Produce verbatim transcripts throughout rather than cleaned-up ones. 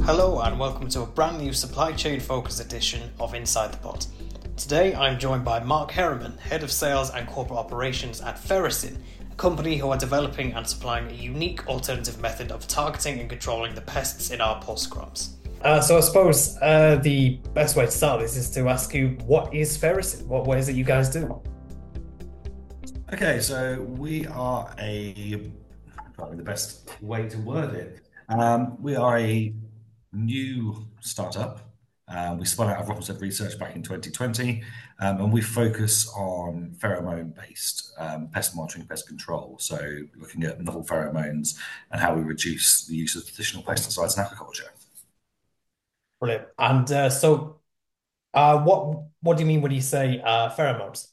Hello and welcome to a brand new supply chain focused edition of Inside the Pot. Today I'm joined by Mark Herriman, Head of Sales and Corporate Operations at Ferrocin, a company who are developing and supplying a unique alternative method of targeting and controlling the pests in our pulse crops. Uh, so I suppose uh, the best way to start this is to ask you, what is Ferrocin? What, what is it you guys do? Okay, so we are a, probably the best way to word it. Um, we are a new startup. Uh, we spun out of Robinson Research back in twenty twenty, um, and we focus on pheromone-based um, pest monitoring, pest control. So looking at novel pheromones and how we reduce the use of traditional pesticides in agriculture. Brilliant. And uh, so uh, what what do you mean when you say uh, pheromones?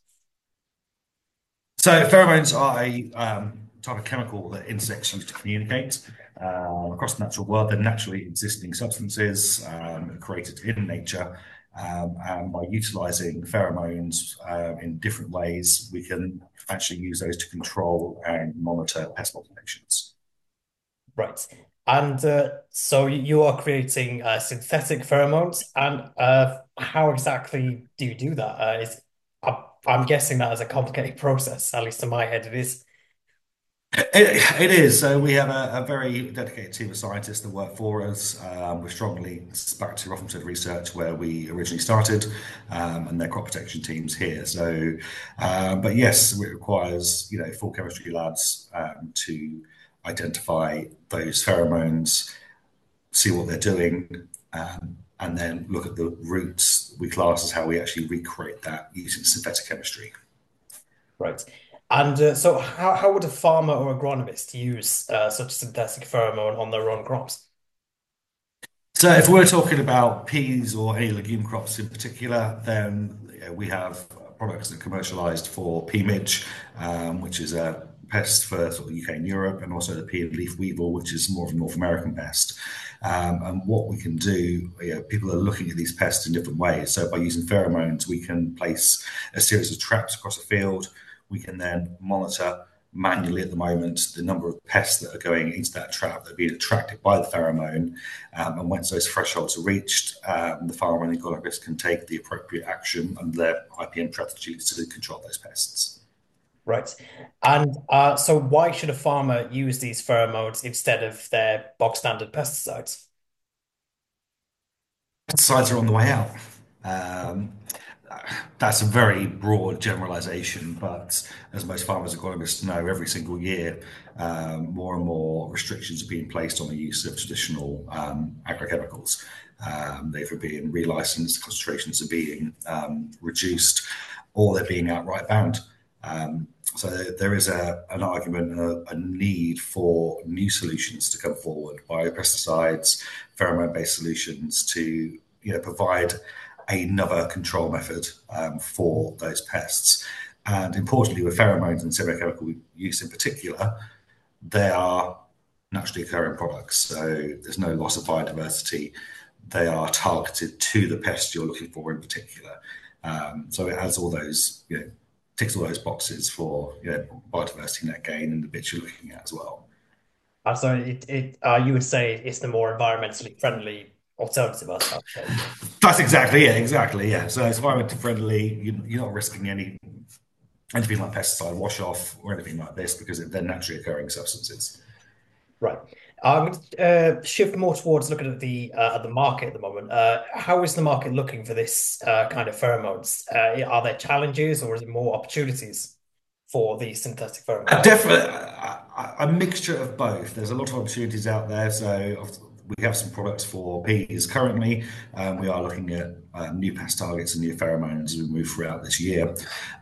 So pheromones are a um, type of chemical that insects use to communicate uh, across the natural world. They're naturally existing substances um, created in nature. Um, and by utilizing pheromones uh, in different ways, we can actually use those to control and monitor pest populations. Right. And uh, so you are creating uh, synthetic pheromones, and uh, how exactly do you do that? Uh, is I'm, I'm guessing that is a complicated process, at least in my head it is. It, it is. So we have a, a very dedicated team of scientists that work for us. Um, we're strongly back to Rothamsted Research, where we originally started, um, and their crop protection teams here. So, um, but yes, it requires you know full chemistry labs um, to identify those pheromones, see what they're doing, um, and then look at the routes we class as how we actually recreate that using synthetic chemistry. Right. And uh, so how, how would a farmer or agronomist use uh, such synthetic pheromone on their own crops? So if we're talking about peas or any legume crops in particular, then you know, we have products that are commercialized for pea midge, um, which is a pest for sort of U K and Europe, and also the pea and leaf weevil, which is more of a North American pest. Um, and what we can do, you know, people are looking at these pests in different ways. So by using pheromones, we can place a series of traps across a field. We can then monitor manually at the moment the number of pests that are going into that trap that are being attracted by the pheromone. Um, and once those thresholds are reached, um, the farmer and the ecologist can take the appropriate action under their I P M strategies to control those pests. Right. And uh, so why should a farmer use these pheromones instead of their bog standard pesticides? Pesticides are on the way out. Um, that's a very broad generalization, but as most farmers and agronomists know, every single year, um, more and more restrictions are being placed on the use of traditional um, agrochemicals. Um, they're being relicensed, concentrations are being um, reduced, or they're being outright banned. Um, so there is a, an argument and a, a need for new solutions to come forward, biopesticides, pheromone-based solutions to you know provide another control method um, for those pests. And importantly, with pheromones and semiochemical use in particular, they are naturally occurring products. So there's no loss of biodiversity. They are targeted to the pest you're looking for in particular. Um, so it has all those, you know, ticks all those boxes for you know, biodiversity net gain and the bits you're looking at as well. Uh, so it, it uh, you would say it's the more environmentally friendly alternative, I suppose. That's exactly it, exactly, yeah. So it's environmentally friendly. You, you're not risking any anything like pesticide wash off or anything like this because they're naturally occurring substances. Right. I'm going to uh, shift more towards looking at the uh, at the market at the moment. Uh, how is the market looking for this uh, kind of pheromones? Uh, are there challenges or is it more opportunities for the synthetic A pheromones? definite a, a mixture of both. There's a lot of opportunities out there. So we have some products for peas currently. Um, we are looking at uh, new pest targets and new pheromones as we move throughout this year.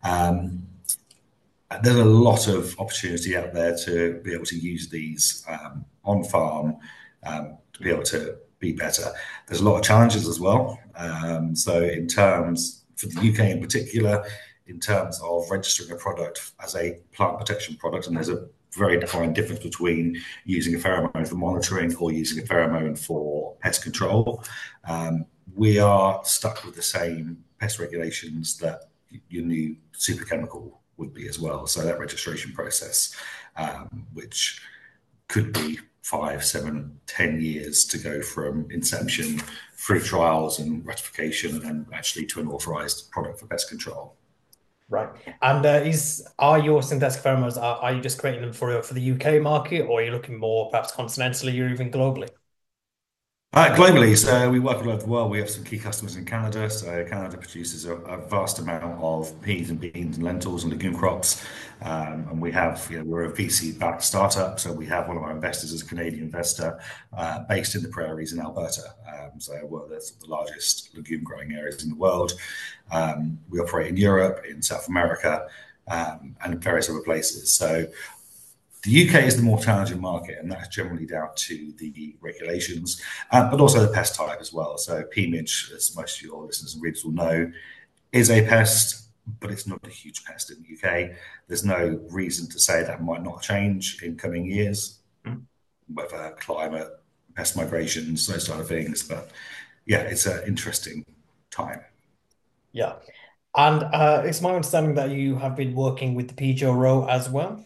Um, there's a lot of opportunity out there to be able to use these um, on farm um, to be able to be better. There's a lot of challenges as well. Um, so, in terms for the U K in particular, in terms of registering a product as a plant protection product, and there's a very defined difference between using a pheromone for monitoring or using a pheromone for pest control. Um, we are stuck with the same pest regulations that your new superchemical would be as well. So that registration process, um, which could be five, seven, ten years to go from inception through trials and ratification and then actually to an authorized product for pest control. Right. And uh, is are your synthetic pheromones, are, are you just creating them for for the U K market, or are you looking more perhaps continentally or even globally? Uh, globally, so we work all over the world. We have some key customers in Canada. So Canada produces a, a vast amount of peas and beans and lentils and legume crops. Um, and we have, you know, we're a V C-backed startup. So we have one of our investors as a Canadian investor uh, based in the prairies in Alberta. Um, so we're the, the largest legume growing areas in the world. Um, we operate in Europe, in South America, um, and various other places. So the U K is the more challenging market, and that's generally down to the regulations, uh, but also the pest type as well. So P M I D, as most of your listeners and readers will know, is a pest, but it's not a huge pest in the U K. There's no reason to say that might not change in coming years, whether climate, pest migrations, those sort of things. But yeah, it's an interesting time. Yeah. And uh, it's my understanding that you have been working with the P G R O as well.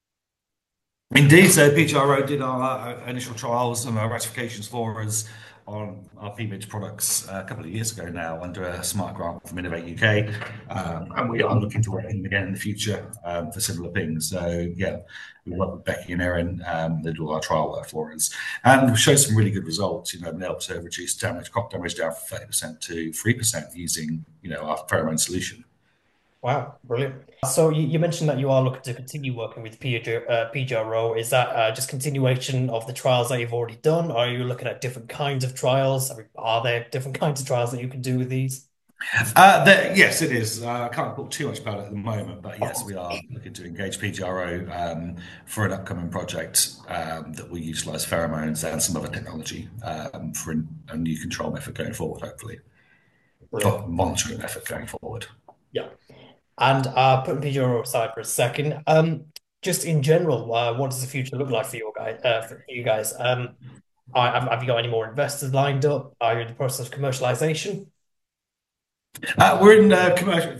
Indeed, so P G R O did our, our initial trials and our ratifications for us on our P M I D products uh, a couple of years ago now under a smart grant from Innovate U K, um, and we are looking to work with them again in the future um, for similar things. So yeah, we worked with Becky and Erin. Um, they do all our trial work for us, and we showed some really good results. You know, been able to reduce damage, crop damage down from thirty percent to three percent using, you know, our pheromone solution. Wow, brilliant. So you, you mentioned that you are looking to continue working with P G, uh, P G R O. Is that uh, just continuation of the trials that you've already done? Or are you looking at different kinds of trials? I mean, are there different kinds of trials that you can do with these? Uh, there, yes, it is. Uh, I can't talk too much about it at the moment, but yes, we are looking to engage P G R O um, for an upcoming project um, that will utilise pheromones and some other technology um, for a new control method going forward, hopefully, Brilliant. or monitoring method going forward. Yeah. And uh, putting P G R O aside for a second, um, just in general, uh, what does the future look like for you guys? Uh, for you guys, um, I, have, have you got any more investors lined up? Are you in the process of commercialization? Uh, we're in uh, commercial.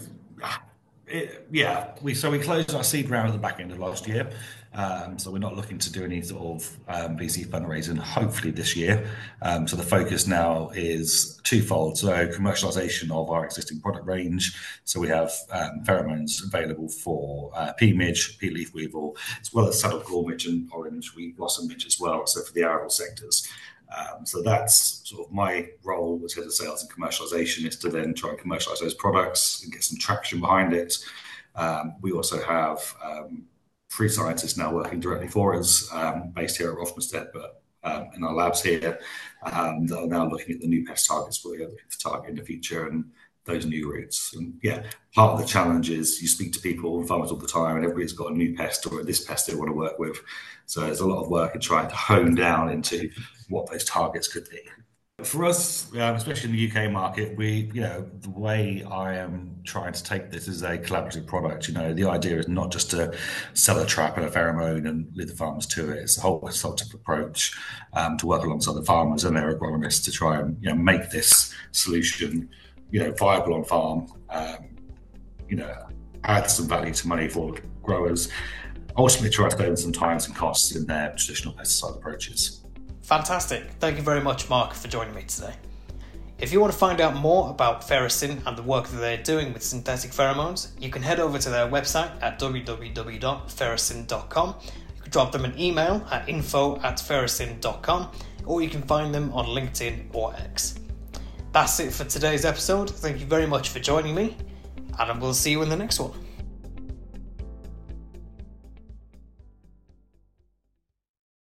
It, yeah, we so we closed our seed round at the back end of last year, um, so we're not looking to do any sort of um, V C fundraising. Hopefully this year. Um, so the focus now is twofold. So commercialization of our existing product range. So we have um, pheromones available for uh, pea midge, pea leaf weevil, as well as saddle gall midge and orange wheat blossom midge as well. So for the arable sectors. Um, so that's sort of my role as head of sales and commercialization, is to then try and commercialize those products and get some traction behind it. Um, we also have um, three scientists now working directly for us, um, based here at Rothamsted, but um, in our labs here, um, that are now looking at the new pest targets we're looking to target in the future and those new routes. And yeah, part of the challenge is you speak to people and farmers all the time, and everybody's got a new pest or this pest they want to work with. So there's a lot of work in trying to hone down into what those targets could be. For us, um, especially in the U K market, we, you know, the way I am trying to take this is a collaborative product. You know, the idea is not just to sell a trap and a pheromone and lead the farmers to it. It's a whole consultative approach um, to work alongside the farmers and their agronomists to try and, you know, make this solution, you know, viable on farm, um, you know, add some value to money for growers, ultimately try to save some time and costs in their traditional pesticide approaches. Fantastic. Thank you very much, Mark, for joining me today. If you want to find out more about Ferrocin and the work that they're doing with synthetic pheromones, you can head over to their website at w w w dot ferrocin dot com. You can drop them an email at info at ferrocin dot com, or you can find them on LinkedIn or X. That's it for today's episode. Thank you very much for joining me, and we'll see you in the next one.